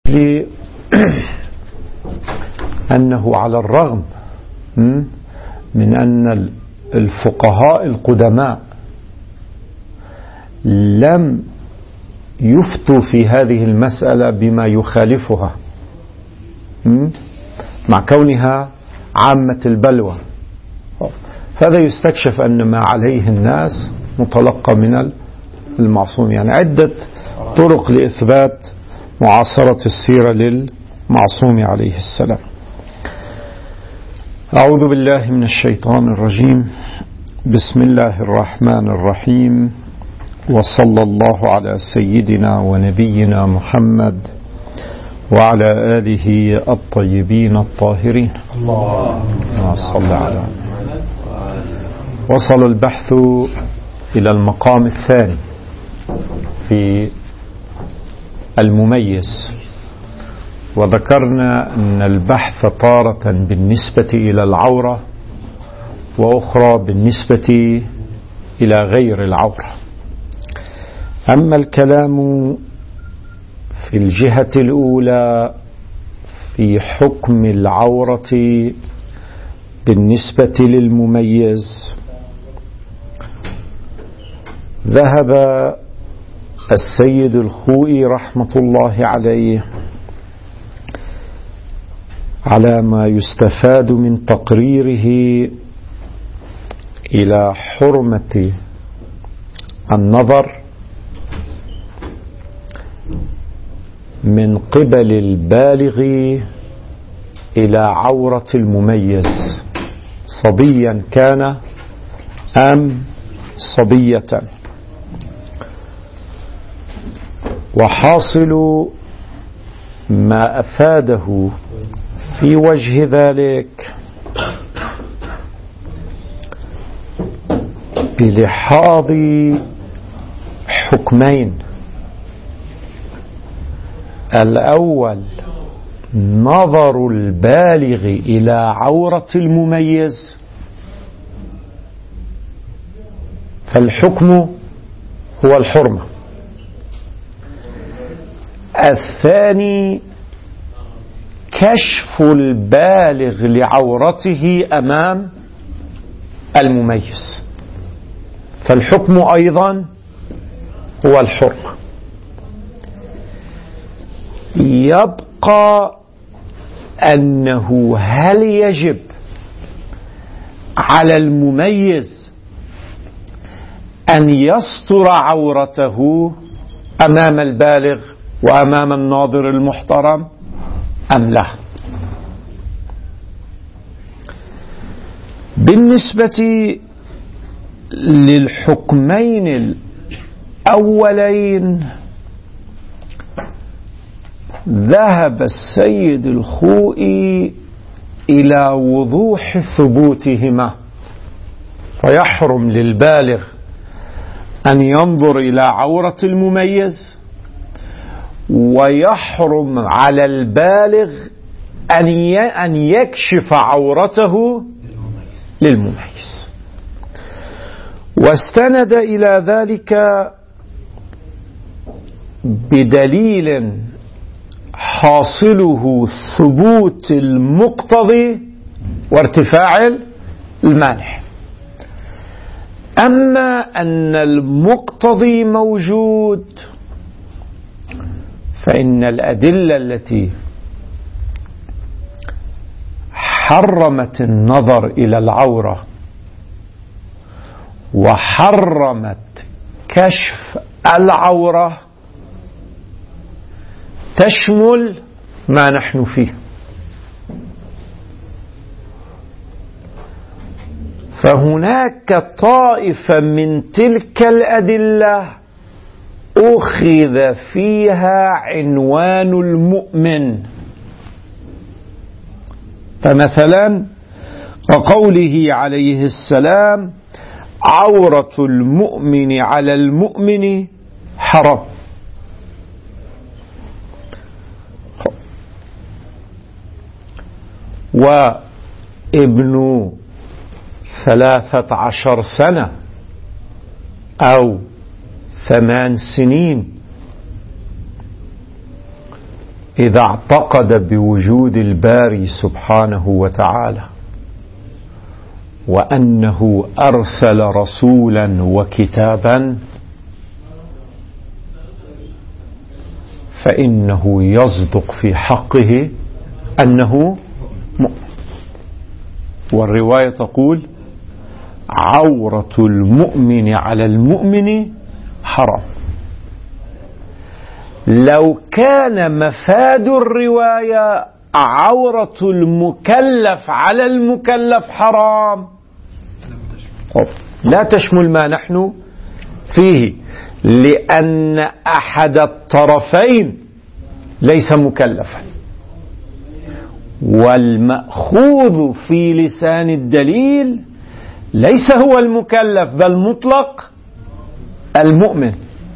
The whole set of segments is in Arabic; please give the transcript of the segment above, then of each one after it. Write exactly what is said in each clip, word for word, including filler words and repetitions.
أنه على الرغم من أن الفقهاء القدماء لم يفتوا في هذه المسألة بما يخالفها مع كونها عامة البلوى، فهذا يستكشف أن ما عليه الناس متلقى من المعصوم. يعني عدة طرق لإثبات معاصرة السيرة للمعصوم عليه السلام. أعوذ بالله من الشيطان الرجيم. بسم الله الرحمن الرحيم، وصلى الله على سيدنا ونبينا محمد وعلى آله الطيبين الطاهرين. اللهم صل على. وصل البحث إلى المقام الثاني في المميز، وذكرنا أن البحث تارة بالنسبة إلى العورة وأخرى بالنسبة إلى غير العورة. أما الكلام في الجهة الأولى في حكم العورة بالنسبة للمميز، ذهب السيد الخوئي رحمة الله عليه على ما يستفاد من تقريره إلى حرمة النظر من قبل البالغ إلى عورة المميز، صبيا كان أم صبية. وحاصل ما أفاده في وجه ذلك بلحاظ حكمين: الأول نظر البالغ إلى عورة المميز، فالحكم هو الحرمة. الثاني كشف البالغ لعورته أمام المميز، فالحكم أيضا هو الحرمة. يبقى أنه هل يجب على المميز أن يستر عورته أمام البالغ وأمام الناظر المحترم أم لا؟ بالنسبة للحكمين الأولين ذهب السيد الخوئي إلى وضوح ثبوتهما، فيحرم للبالغ أن ينظر إلى عورة المميز، ويحرم على البالغ أن يكشف عورته للمميز. واستند إلى ذلك بدليل حاصله ثبوت المقتضي وارتفاع المانع. أما أن المقتضي موجود، فإن الأدلة التي حرمت النظر إلى العورة وحرمت كشف العورة تشمل ما نحن فيه. فهناك طائفة من تلك الأدلة أخذ فيها عنوان المؤمن، فمثلا كقوله عليه السلام: عورة المؤمن على المؤمن حرام. وابن ثلاثة عشر سنة أو ثمان سنين إذا اعتقد بوجود الباري سبحانه وتعالى وأنه أرسل رسولا وكتابا فإنه يصدق في حقه أنه مؤمن. والرواية تقول عورة المؤمن على المؤمن حرام. لو كان مفاد الرواية عورة المكلف على المكلف حرام لا تشمل ما نحن فيه، لأن أحد الطرفين ليس مكلفا، والمأخوذ في لسان الدليل ليس هو المكلف بل مطلق المؤمن.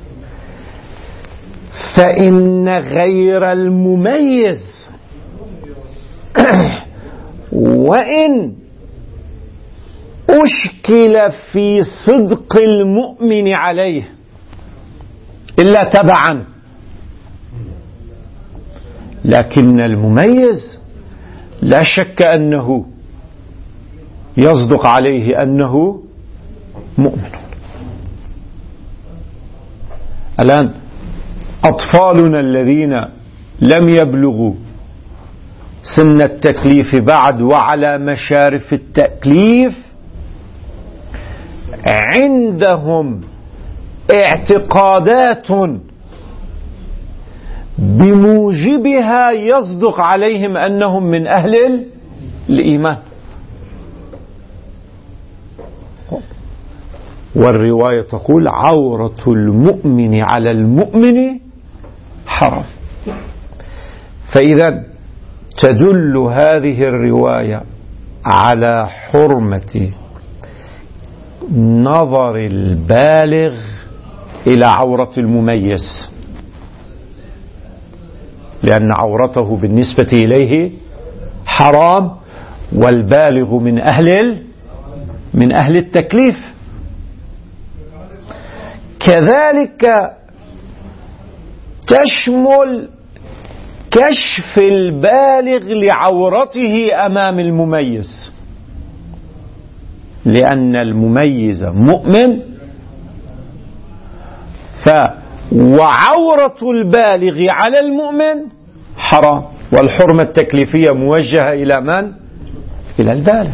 فإن غير المميز وإن أشكل في صدق المؤمن عليه إلا تبعا، لكن المميز لا شك أنه يصدق عليه أنه مؤمن. الآن أطفالنا الذين لم يبلغوا سن التكليف بعد وعلى مشارف التكليف عندهم اعتقادات بموجبها يصدق عليهم أنهم من أهل الإيمان. والرواية تقول عورة المؤمن على المؤمن حرام. فإذا تدل هذه الرواية على حرمة نظر البالغ إلى عورة المميز، لأن عورته بالنسبة إليه حرام، والبالغ من أهل من أهل التكليف. كذلك تشمل كشف البالغ لعورته أمام المميز، لأن المميز مؤمن، ف وعورة البالغ على المؤمن حرام، والحرمة التكليفية موجهة إلى من؟ إلى البالغ.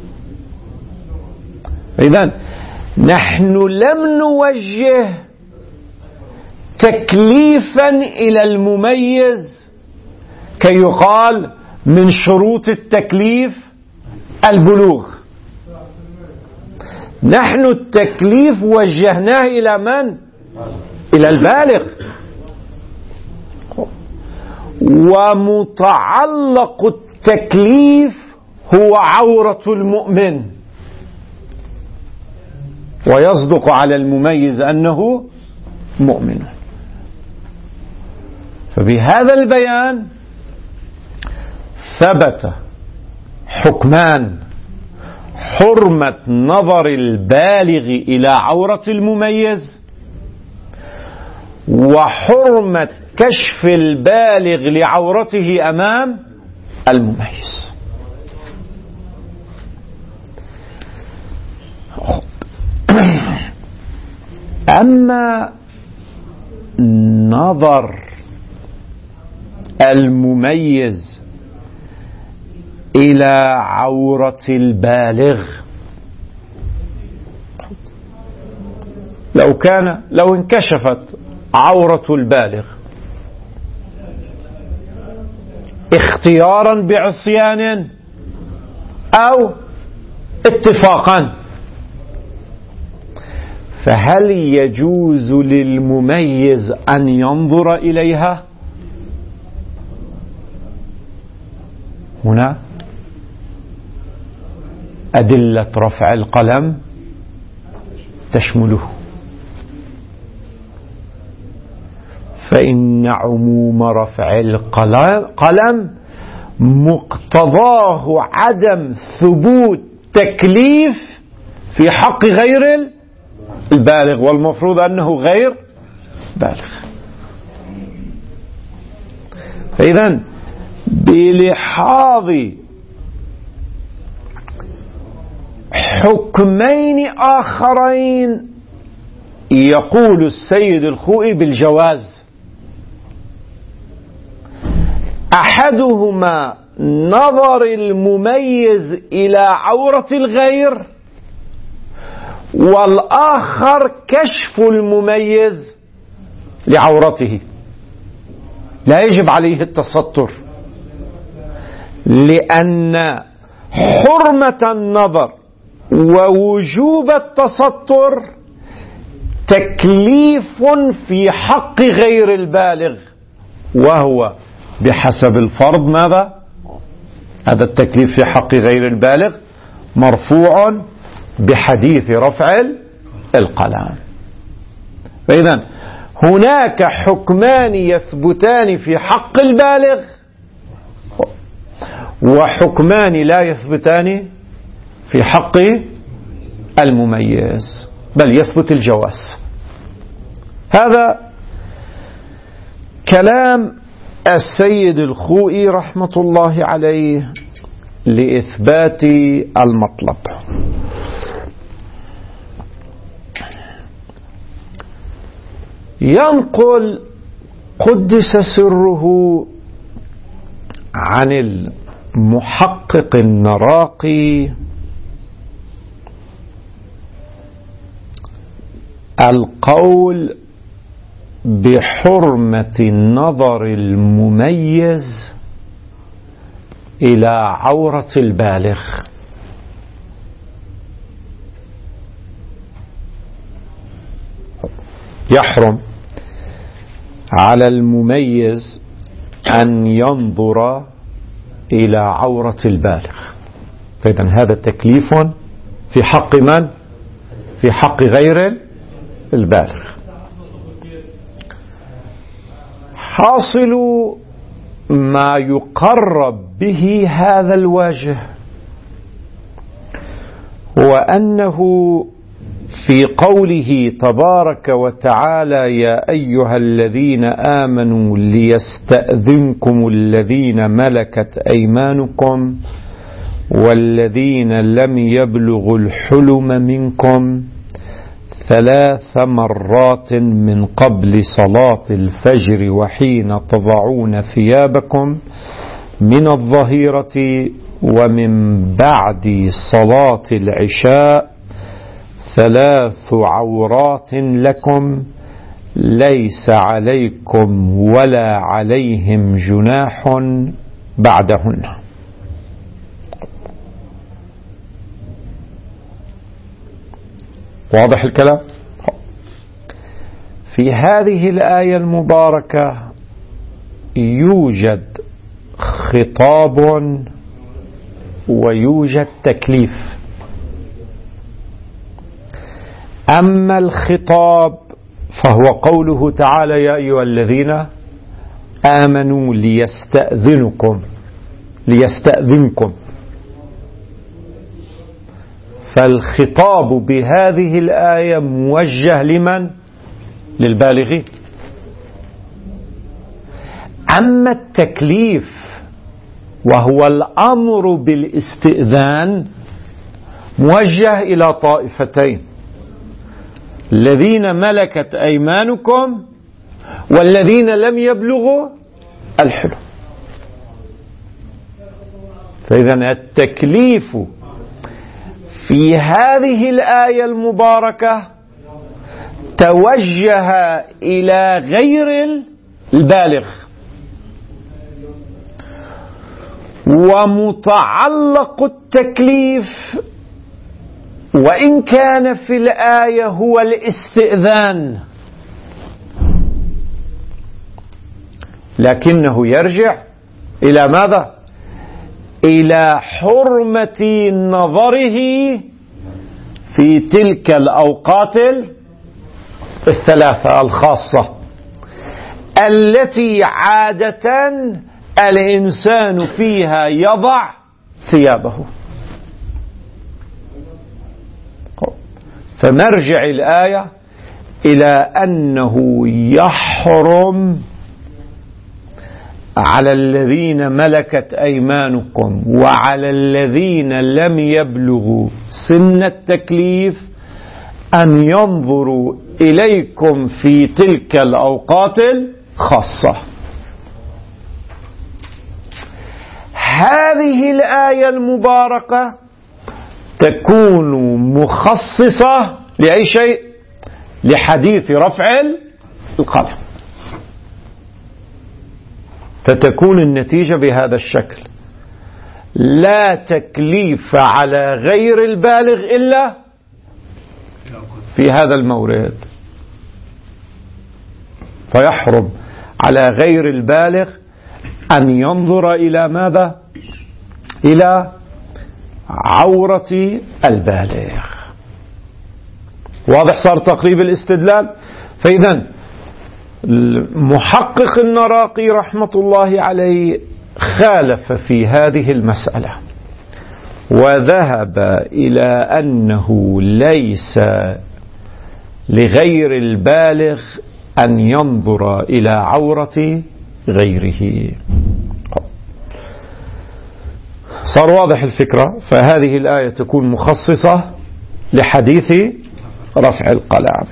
إذن نحن لم نوجه تكليفا إلى المميز كي يقال من شروط التكليف البلوغ. نحن التكليف وجهناه إلى من؟ إلى البالغ. ومتعلق التكليف هو عورة المؤمن، ويصدق على المميز أنه مؤمن. فبهذا البيان ثبت حكمان: حرمة نظر البالغ إلى عورة المميز، وحرمة كشف البالغ لعورته أمام المميز. أما نظر المميز إلى عورة البالغ، لو كان لو انكشفت عورة البالغ اختيارا بعصيان أو اتفاقا، فهل يجوز للمميز أن ينظر إليها؟ هنا أدلة رفع القلم تشمله، فإن عموم رفع القلم مقتضاه عدم ثبوت تكليف في حق غير البالغ، والمفروض أنه غير بالغ. فإذن بلحاظ حكمين آخرين يقول السيد الخوئي بالجواز. أحدهما نظر المميز إلى عورة الغير، والآخر كشف المميز لعورته. لا يجب عليه التستر، لأن حرمة النظر ووجوب التستر تكليف في حق غير البالغ، وهو بحسب الفرض ماذا؟ هذا التكليف في حق غير البالغ مرفوع بحديث رفع القلم. فإذا هناك حكمان يثبتان في حق البالغ وحكمان لا يثبتان في حق المميز، بل يثبت الجواز. هذا كلام السيد الخوئي رحمة الله عليه لإثبات المطلب. ينقل قدس سره عن المحقق النراقي القول بحرمة النظر المميز إلى عورة البالغ. يحرم على المميز أن ينظر إلى عورة البالغ. فإذن هذا تكليف في حق من؟ في حق غير البالغ. حاصل ما يقرب به هذا الوجه هو أنه في قوله تبارك وتعالى يا أيها الذين آمنوا ليستأذنكم الذين ملكت أيمانكم والذين لم يبلغوا الحلم منكم ثلاث مرات من قبل صلاة الفجر وحين تضعون ثيابكم من الظهيرة ومن بعد صلاة العشاء ثلاث عورات لكم ليس عليكم ولا عليهم جناح بعدهن. واضح الكلام؟ في هذه الآية المباركة يوجد خطاب ويوجد تكليف. أما الخطاب فهو قوله تعالى يا أيها الذين آمنوا ليستأذنكم ليستأذنكم فالخطاب بهذه الآية موجه لمن؟ للبالغين. أما التكليف وهو الأمر بالاستئذان موجه إلى طائفتين: الذين ملكت أيمانكم والذين لم يبلغوا الحلم. فإذا التكليف في هذه الآية المباركة توجه إلى غير البالغ، ومتعلق التكليف وإن كان في الآية هو الاستئذان لكنه يرجع إلى ماذا؟ إلى حرمة نظره في تلك الأوقات الثلاثة الخاصة التي عادة الإنسان فيها يضع ثيابه. فمرجع الآية إلى أنه يحرم على الذين ملكت أيمانكم وعلى الذين لم يبلغوا سن التكليف أن ينظروا إليكم في تلك الأوقات الخاصة. هذه الآية المباركة تكون مخصصة لأي شيء؟ لحديث رفع القلم. فتكون النتيجة بهذا الشكل: لا تكليف على غير البالغ إلا في هذا المورد. فيحرم على غير البالغ أن ينظر إلى ماذا؟ إلى عورة البالغ. واضح صار تقريب الاستدلال؟ فإذا المحقق النراقي رحمة الله عليه خالف في هذه المسألة وذهب إلى أنه ليس لغير البالغ أن ينظر إلى عورة غيره. صار واضح الفكرة. فهذه الآية تكون مخصصة لحديث رفع القلم.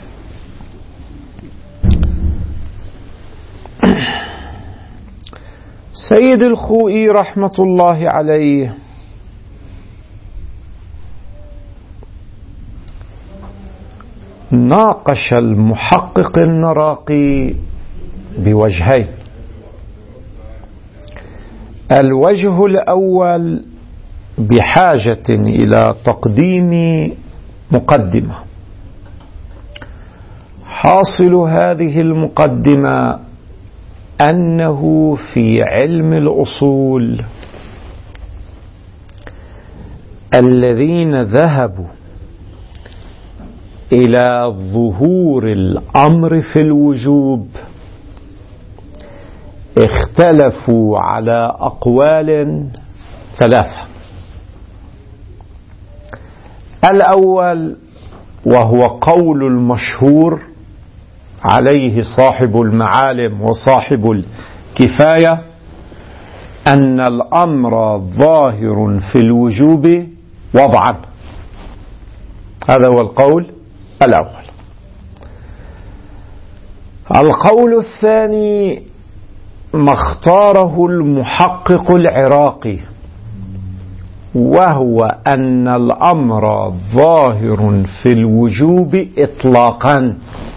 سيد الخوئي رحمة الله عليه ناقش المحقق النراقي بوجهين. الوجه الأول بحاجة إلى تقديم مقدمة. حاصل هذه المقدمة أنه في علم الأصول الذين ذهبوا إلى ظهور الأمر في الوجوب اختلفوا على أقوال ثلاثة. الأول وهو قول المشهور عليه صاحب المعالم وصاحب الكفاية أن الأمر ظاهر في الوجوب وضعا. هذا هو القول الأول. القول الثاني ما اختاره المحقق العراقي وهو أن الأمر ظاهر في الوجوب إطلاقا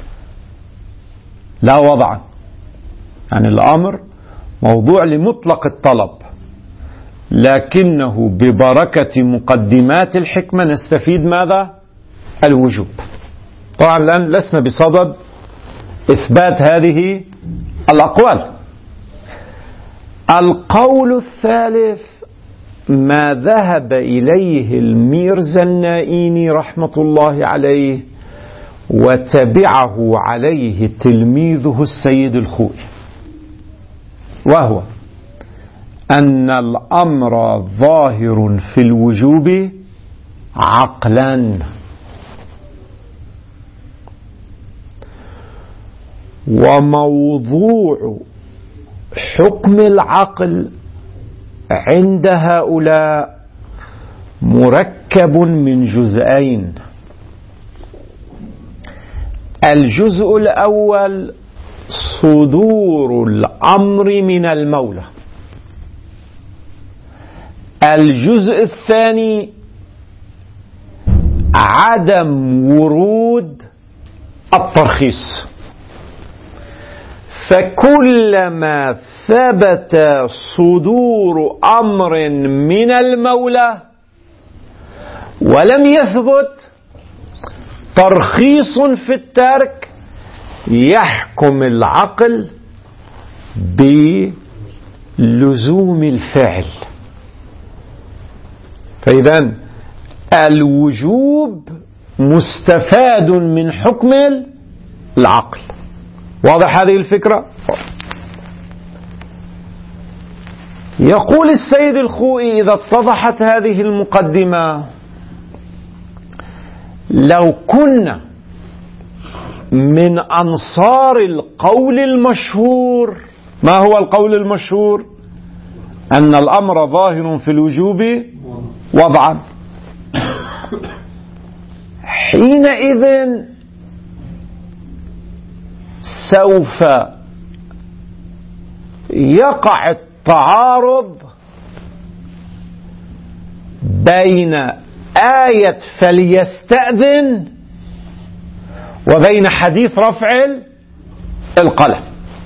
لا وضعا. يعني الأمر موضوع لمطلق الطلب، لكنه ببركة مقدمات الحكمة نستفيد ماذا؟ الوجوب. طبعا الآن لسنا بصدد إثبات هذه الأقوال. القول الثالث ما ذهب إليه الميرزا النائيني رحمة الله عليه وتبعه عليه تلميذه السيد الخوئي، وهو أن الأمر ظاهر في الوجوب عقلا. وموضوع حكم العقل عند هؤلاء مركب من جزئين. الجزء الأول صدور الأمر من المولى. الجزء الثاني عدم ورود الترخيص. فكلما ثبت صدور أمر من المولى ولم يثبت ترخيص في الترك يحكم العقل بلزوم الفعل. فإذا الوجوب مستفاد من حكم العقل. واضح هذه الفكرة؟ يقول السيد الخوئي إذا اتضحت هذه المقدمة: لو كنا من أنصار القول المشهور ما هو القول المشهور؟ أن الأمر ظاهر في الوجوب وضعا. حينئذ سوف يقع التعارض بين آية فليستأذن وبين حديث رفع القلم.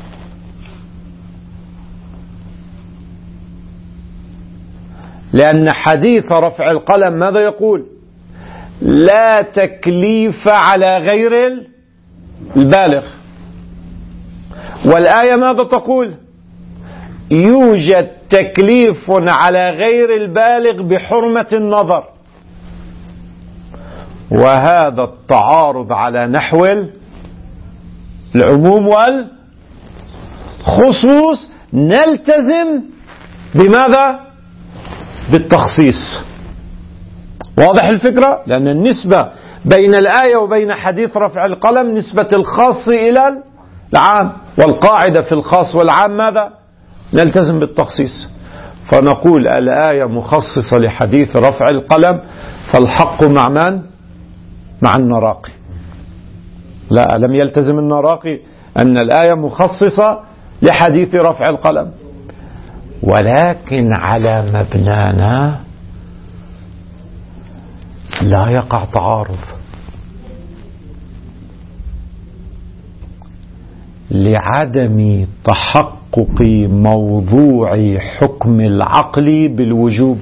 لأن حديث رفع القلم ماذا يقول؟ لا تكليف على غير البالغ. والآية ماذا تقول؟ يوجد تكليف على غير البالغ بحرمة النظر. وهذا التعارض على نحو العموم والخصوص نلتزم بماذا؟ بالتخصيص. واضح الفكرة؟ لأن النسبة بين الآية وبين حديث رفع القلم نسبة الخاص إلى العام، والقاعدة في الخاص والعام ماذا؟ نلتزم بالتخصيص. فنقول الآية مخصصة لحديث رفع القلم، فالحق مع من؟ مع النراقي. لا، لم يلتزم النراقي أن الآية مخصصة لحديث رفع القلم، ولكن على مبنانا لا يقع تعارض، لعدم تحقق موضوع حكم العقل بالوجوب.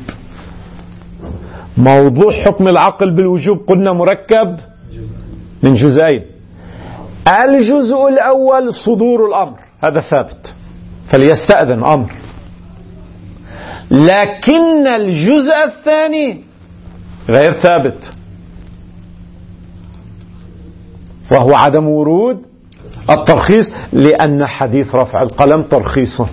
موضوع حكم العقل بالوجوب قلنا مركب من جزئين. الجزء الأول صدور الأمر، هذا ثابت، فليستأذن أمر. لكن الجزء الثاني غير ثابت، وهو عدم ورود الترخيص، لأن حديث رفع القلم ترخيصه.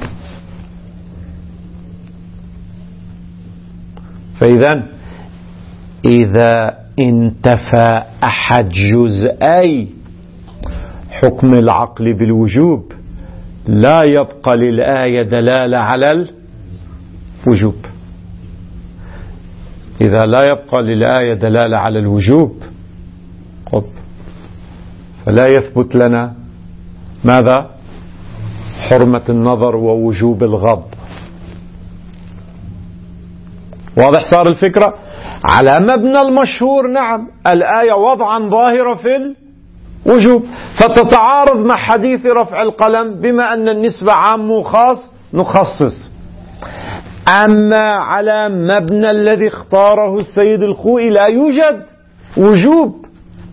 فإذا إذا انتفى أحد جزئي حكم العقل بالوجوب لا يبقى للآية دلالة على الوجوب. إذا لا يبقى للآية دلالة على الوجوب فلا يثبت لنا ماذا؟ حرمة النظر ووجوب الغض. واضح صار الفكرة؟ على مبنى المشهور نعم الآية وضعا ظاهرة في الوجوب، فتتعارض مع حديث رفع القلم بما أن النسبة عام وخاص نخصص. أما على مبنى الذي اختاره السيد الخوئي لا يوجد وجوب،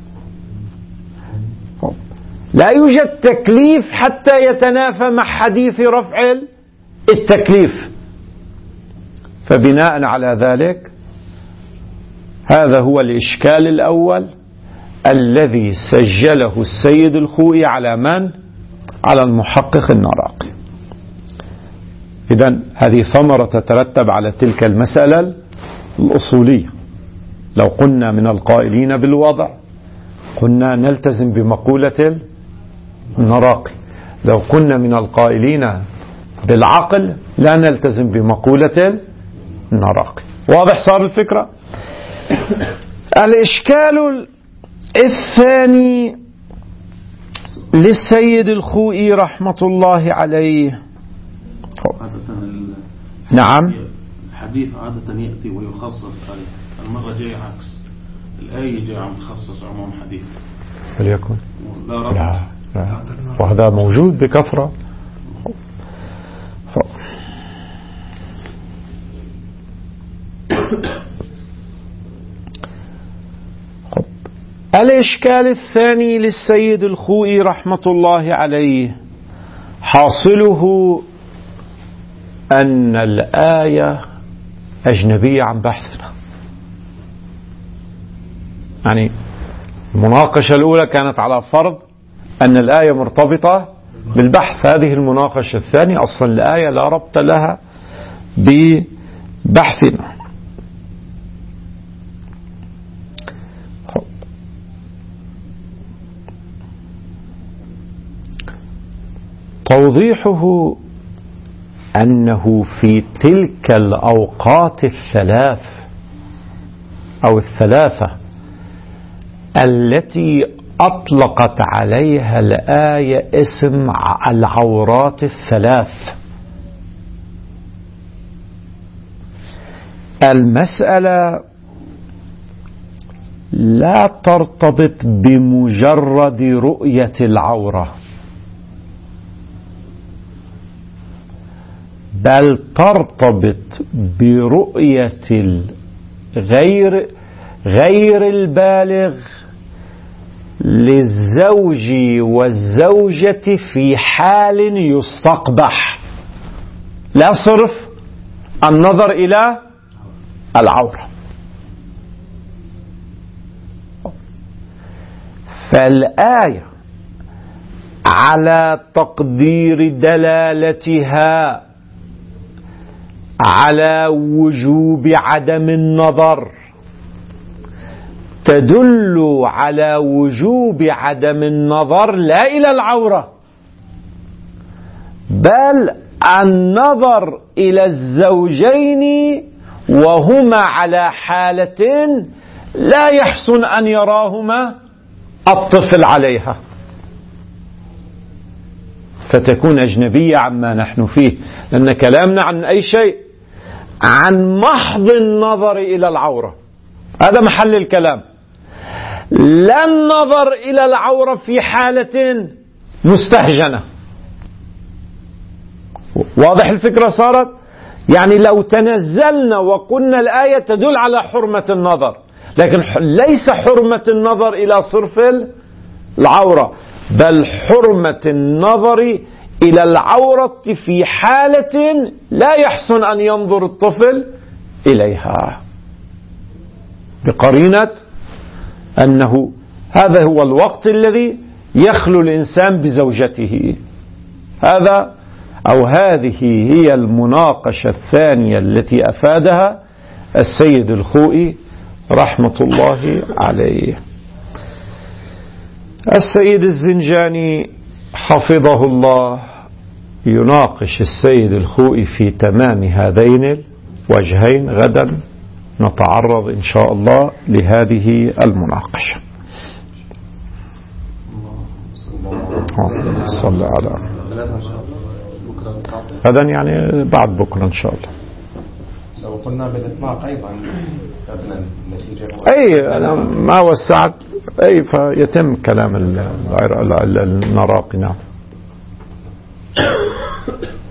لا يوجد تكليف حتى يتنافى مع حديث رفع التكليف. فبناء على ذلك هذا هو الإشكال الأول الذي سجله السيد الخوئي على من؟ على المحقق النراقي. إذن هذه ثمرة تترتب على تلك المسألة الأصولية. لو قلنا من القائلين بالوضع قلنا نلتزم بمقولة النراقي، لو كنا من القائلين بالعقل لا نلتزم بمقولة النراقي. واضح صار الفكرة؟ الإشكال الثاني للسيد الخوئي رحمة الله عليه. نعم، الحديث عادة يأتي ويخصص آية، المرة جاي عكس، الآية جاي عم تخصص عموم حديث. فليكن لا ربط. لا لا. وهذا موجود بكثرة. الإشكال الثاني للسيد الخوئي رحمة الله عليه حاصله أن الآية أجنبية عن بحثنا. يعني المناقشة الأولى كانت على فرض أن الآية مرتبطة بالبحث، هذه المناقشة الثانية أصلا الآية لا ربط لها ببحثنا. توضيحه أنه في تلك الأوقات الثلاث أو الثلاثة التي أطلقت عليها الآية اسم العورات الثلاث، المسألة لا ترتبط بمجرد رؤية العورة، بل ترتبط برؤية غير غير البالغ للزوج والزوجة في حال يستقبح، لا صرف النظر إلى العورة. فالآية على تقدير دلالتها على وجوب عدم النظر تدل على وجوب عدم النظر لا إلى العورة، بل النظر إلى الزوجين وهما على حالتين لا يحسن أن يراهما الطفل عليها، فتكون أجنبية عما نحن فيه، لأن كلامنا عن أي شيء؟ عن محض النظر إلى العورة، هذا محل الكلام، لا النظر إلى العورة في حالة مستهجنة. واضح الفكرة صارت؟ يعني لو تنزلنا وقلنا الآية تدل على حرمة النظر، لكن ليس حرمة النظر إلى صرف العورة، بل حرمة النظر إلى العورة في حالة لا يحسن أن ينظر الطفل إليها، بقرينة أنه هذا هو الوقت الذي يخلو الإنسان بزوجته. هذا أو هذه هي المناقشة الثانية التي أفادها السيد الخوئي رحمة الله عليه. السيد الزنجاني حفظه الله يناقش السيد الخوئي في تمام هذين الوجهين. غدا نتعرض إن شاء الله لهذه المناقشة. صلى على غدا يعني بعد بكرة إن شاء الله. لو قلنا بالإطلاق أيضا قبل النتيجة أي أنا ما وسعت أي فيتم كلام النراقي. نعم.